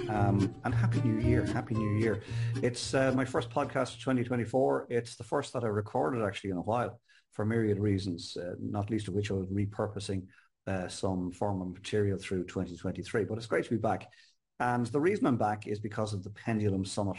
And Happy New Year. Happy New Year. It's my first podcast of 2024. It's the first that I recorded actually in a while for myriad reasons, not least of which I was repurposing some form of material through 2023. But it's great to be back. And the reason I'm back is because of the Pendulum Summit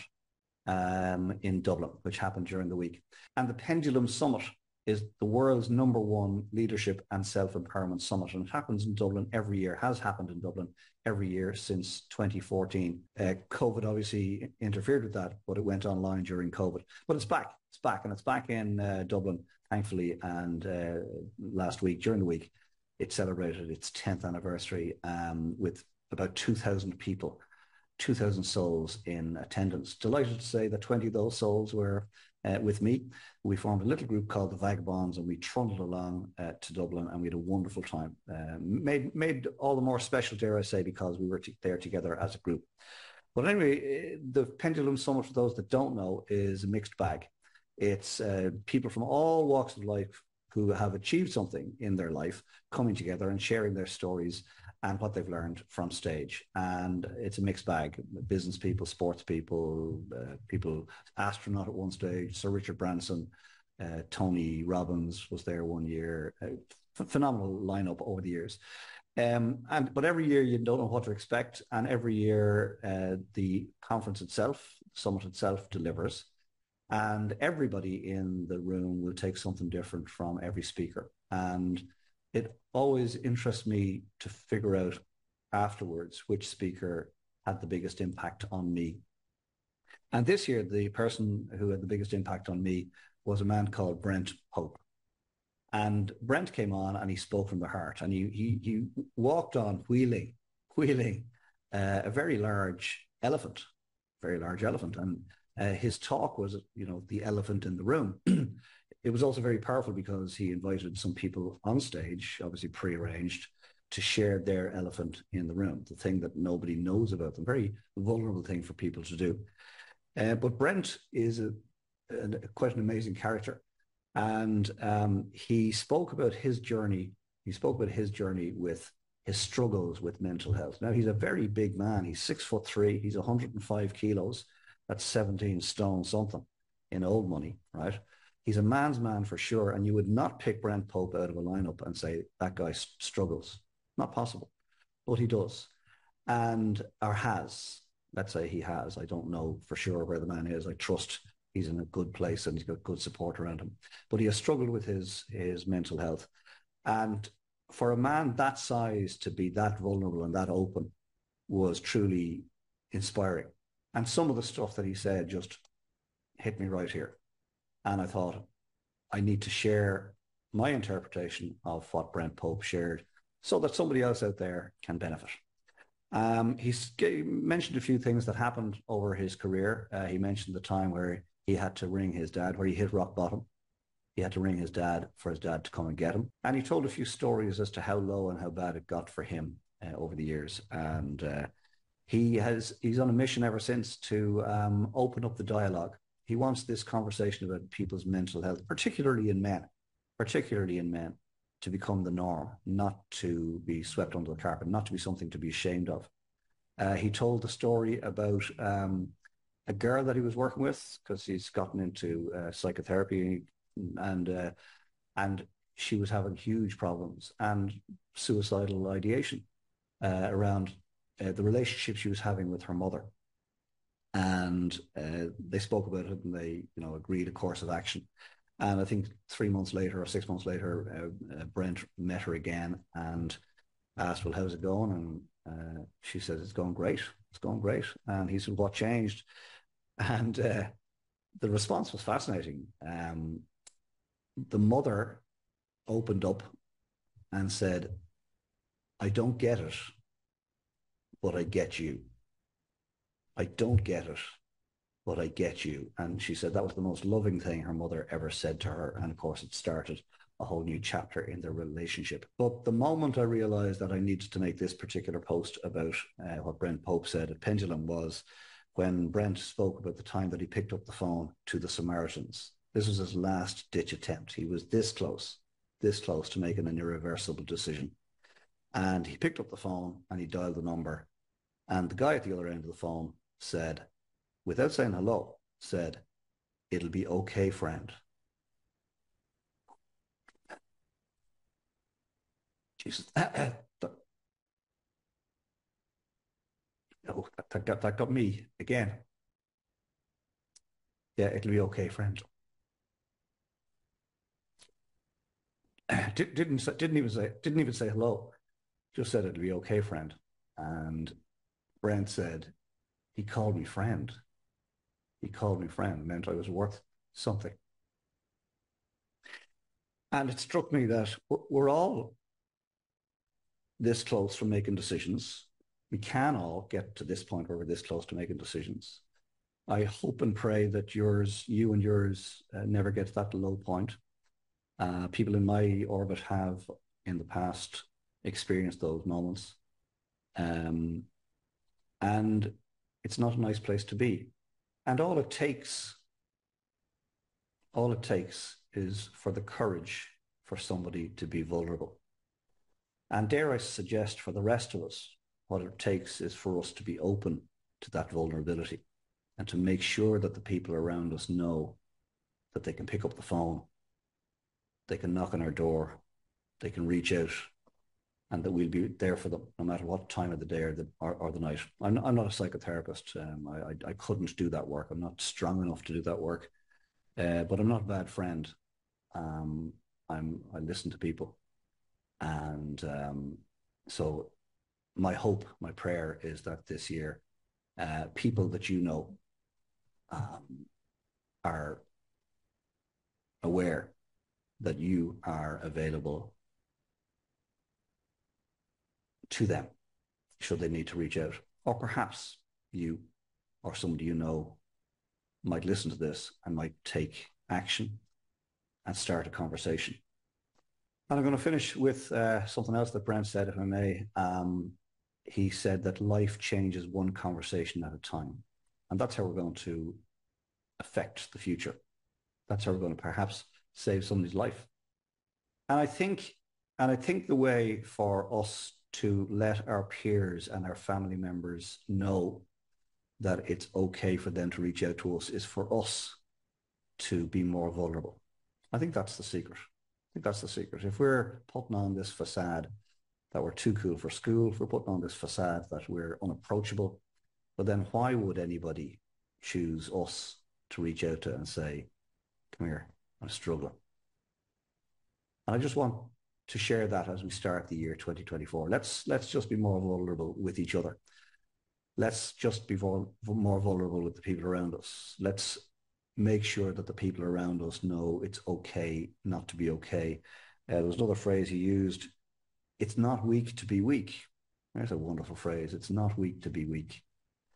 in Dublin, which happened during the week. And the Pendulum Summit is the world's #1 leadership and self-empowerment summit. And it happens in Dublin every year, has happened in Dublin every year since 2014. COVID obviously interfered with that, but it went online during COVID. But it's back. It's back. And it's back in Dublin, thankfully. And last week, during the week, it celebrated its 10th anniversary with about 2,000 people, 2,000 souls in attendance. Delighted to say that 20 of those souls were with me. We formed a little group called the Vagabonds, and we trundled along to Dublin, and we had a wonderful time. Made all the more special, dare I say, because we were there together as a group. But anyway, the Pendulum Summit, for those that don't know, is a mixed bag. It's people from all walks of life who have achieved something in their life coming together and sharing their stories and what they've learned from stage. And it's a mixed bag. Business people, sports people, astronaut at one stage, Sir Richard Branson, Tony Robbins was there one year. Phenomenal lineup over the years. But every year you don't know what to expect. And every year the conference itself, the summit itself delivers. And everybody in the room will take something different from every speaker. And it always interests me to figure out afterwards which speaker had the biggest impact on me. And this year, the person who had the biggest impact on me was a man called Brent Pope. And Brent came on and he spoke from the heart, and he walked on wheeling a very large elephant. And his talk was, the elephant in the room. It was also very powerful because he invited some people on stage, obviously prearranged, to share their elephant in the room, the thing that nobody knows about them. Very vulnerable thing for people to do. But Brent is quite an amazing character. And he spoke about his journey. He spoke about his journey with his struggles with mental health. Now, he's a very big man. He's 6'3". He's 105 kilos. That's 17 stone something in old money, right? He's a man's man for sure. And you would not pick Brent Pope out of a lineup and say, that guy struggles. Not possible. But he does. Or has. Let's say he has. I don't know for sure where the man is. I trust he's in a good place and he's got good support around him. But he has struggled with his mental health. And for a man that size to be that vulnerable and that open was truly inspiring. And some of the stuff that he said just hit me right here. And I thought, I need to share my interpretation of what Brent Pope shared so that somebody else out there can benefit. He mentioned a few things that happened over his career. He mentioned the time where he had to ring his dad, where he hit rock bottom. He had to ring his dad for his dad to come and get him. And he told a few stories as to how low and how bad it got for him over the years. And he's on a mission ever since to open up the dialogue. He wants this conversation about people's mental health, particularly in men, to become the norm, not to be swept under the carpet, not to be something to be ashamed of. He told the story about a girl that he was working with because he's gotten into psychotherapy, and she was having huge problems and suicidal ideation around the relationship she was having with her mother. And they spoke about it, and they, agreed a course of action. And I think 3 months later or 6 months later, Brent met her again and asked, well, how's it going? And she said, it's going great. It's going great. And he said, what changed? And the response was fascinating. The mother opened up and said, I don't get it, but I get you. I don't get it, but I get you. And she said that was the most loving thing her mother ever said to her. And of course, it started a whole new chapter in their relationship. But the moment I realized that I needed to make this particular post about what Brent Pope said at Pendulum was when Brent spoke about the time that he picked up the phone to the Samaritans. This was his last ditch attempt. He was this close to making an irreversible decision. And he picked up the phone and he dialed the number And the guy at the other end of the phone said, without saying hello, said, "It'll be okay, friend." Jesus. Oh, that got me again. Yeah, it'll be okay, friend. Didn't even say hello. Just said it'll be okay, friend. And Brent said, he called me friend. He called me friend. It meant I was worth something. And it struck me that we're all this close from making decisions. We can all get to this point where we're this close to making decisions. I hope and pray that you and yours never get to that low point. People in my orbit have in the past experienced those moments. And it's not a nice place to be. And all it takes is for the courage for somebody to be vulnerable. And dare I suggest for the rest of us, what it takes is for us to be open to that vulnerability and to make sure that the people around us know that they can pick up the phone, they can knock on our door, they can reach out, and that we'll be there for them no matter what time of the day or the night. I'm not a psychotherapist. I couldn't do that work. I'm not strong enough to do that work. But I'm not a bad friend. I listen to people. And so my hope, my prayer is that this year, people that you know are aware that you are available to them should they need to reach out. Or perhaps you or somebody you know might listen to this and might take action and start a conversation. And I'm going to finish with something else that Brent said, if I may. He said that life changes one conversation at a time. And that's how we're going to affect the future. That's how we're going to perhaps save somebody's life. And I think the way for us to let our peers and our family members know that it's okay for them to reach out to us is for us to be more vulnerable. I think that's the secret. I think that's the secret. If we're putting on this facade that we're too cool for school, if we're putting on this facade that we're unapproachable, but then why would anybody choose us to reach out to and say, "Come here, I'm struggling"? And I just want to share that as we start the year 2024. Let's just be more vulnerable with each other. Let's just be more vulnerable with the people around us. Let's make sure that the people around us know it's okay not to be okay. There was another phrase he used, "It's not weak to be weak." There's a wonderful phrase. It's not weak to be weak.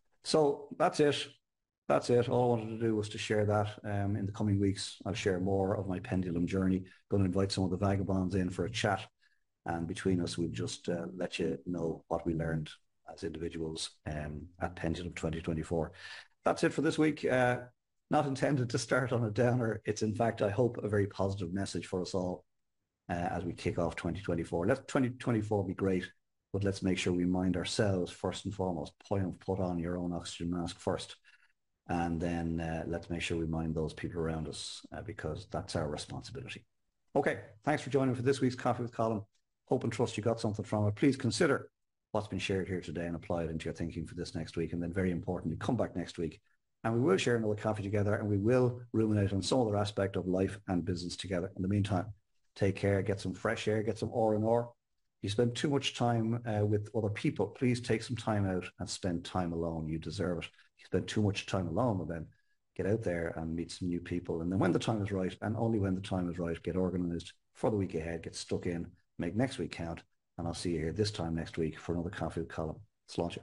So that's it. That's it. All I wanted to do was to share that. In the coming weeks, I'll share more of my pendulum journey. Going to invite some of the vagabonds in for a chat. And between us, we'll just let you know what we learned as individuals at Pendulum 2024. That's it for this week. Not intended to start on a downer. It's in fact, I hope, a very positive message for us all as we kick off 2024. Let 2024 be great, but let's make sure we mind ourselves first and foremost. Put on your own oxygen mask first. And then let's make sure we mind those people around us because that's our responsibility. Okay, thanks for joining for this week's Coffee with Colin. Hope and trust you got something from it. Please consider what's been shared here today and apply it into your thinking for this next week. And then very importantly, come back next week and we will share another coffee together and we will ruminate on some other aspect of life and business together. In the meantime, take care, get some fresh air, get some R&R. You spend too much time with other people. Please take some time out and spend time alone. You deserve it. You spend too much time alone, and then get out there and meet some new people. And then when the time is right, and only when the time is right, get organized for the week ahead, get stuck in, make next week count. And I'll see you here this time next week for another Coffee with Colin. Slán.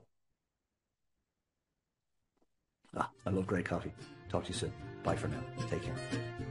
I love great coffee. Talk to you soon. Bye for now. Take care.